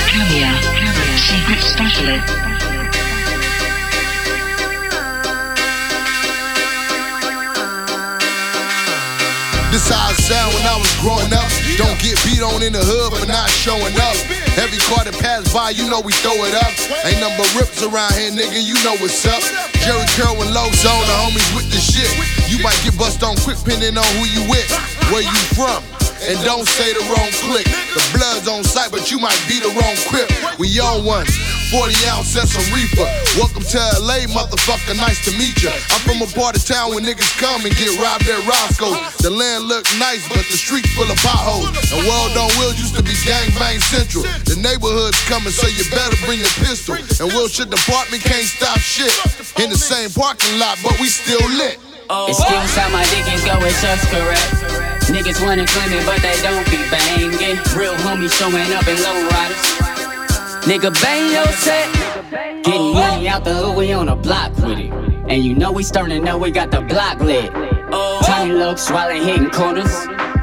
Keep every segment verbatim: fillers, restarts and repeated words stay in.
Carrier, Carrier, Secret Specialist. This how I sound when I was growing up. Don't get beat on in the hood for not showing up. Every car that pass by, you know we throw it up. Ain't nothing but rips around here, nigga, you know what's up. Jerry Curl and Low Zone, the homies with the shit. You might get bust on quick, pinning on who you with, where you from. And don't say the wrong click. The blood's on sight, but you might be the wrong crip. We on one, forty ounce and some reefer. Welcome to L A, motherfucker, nice to meet ya. I'm from a part of town where niggas come and get robbed at Roscoe's. The land look nice, but the streets full of potholes. And World on Wheels used to be gangbang central. The neighborhood's coming, so you better bring a pistol. And Wilshire Department can't stop shit. In the same parking lot, but we still lit. Excuse how my dickies go, it's just correct. Niggas wanna claim it, but they don't be banging. Real homies showing up in low riders. Nigga, bang your set. Getting money out the hood, we on a block with it. And you know we starting to know we got the block lit. Tiny looks while they hitting corners.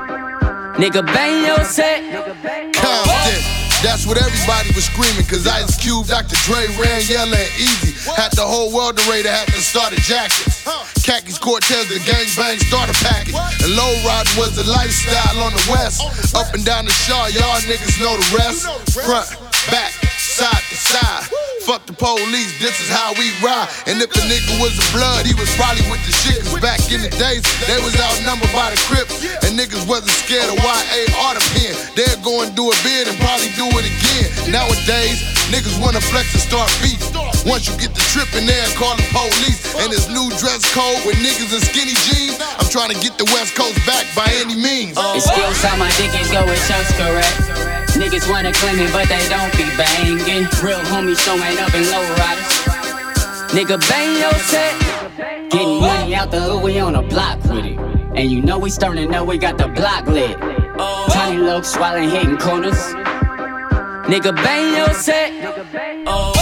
Nigga, bang your set. Compton, that's what everybody was screaming. Cause Ice Cube, Doctor Dre ran yelling easy. Had the whole world array to have to start a jacket. Khakis, Cortez, the gangbang starter package. And low riding was the lifestyle on the west. Up and down the Shaw, y'all niggas know the rest. Front, back, side to side. Fuck the police, this is how we ride. And if a nigga was a blood, he was probably with the shit. Cause back in the days, they was outnumbered by the Crips. And niggas wasn't scared of Y A or the pen. They'd go and do a bid and probably do it again. Nowadays, niggas wanna flex and start beef. Once you get the trip in there, call the police. And this new dress code with niggas in skinny jeans. I'm trying to get the West Coast back by any means. Excuse how my dickies go, it's just correct. Niggas wanna claim it, but they don't be banging. Real homies showing up in low riders. Nigga, bang your set. Getting money out the hood, we on a block with it. And you know we starting to know we got the block lit. Tiny looks while they hitting corners. Nigga, bang your set.